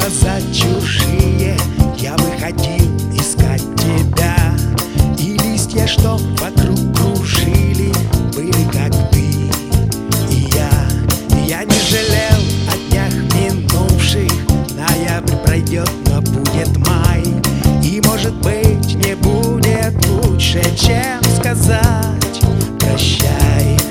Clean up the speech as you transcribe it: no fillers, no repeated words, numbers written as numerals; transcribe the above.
глаза чужие, я выходил искать тебя. И листья, что вокруг кружили, были как ты и я. Я не жалел о днях минувших. Ноябрь пройдет, но будет май. И, может быть, не будет лучше, чем сказать прощай.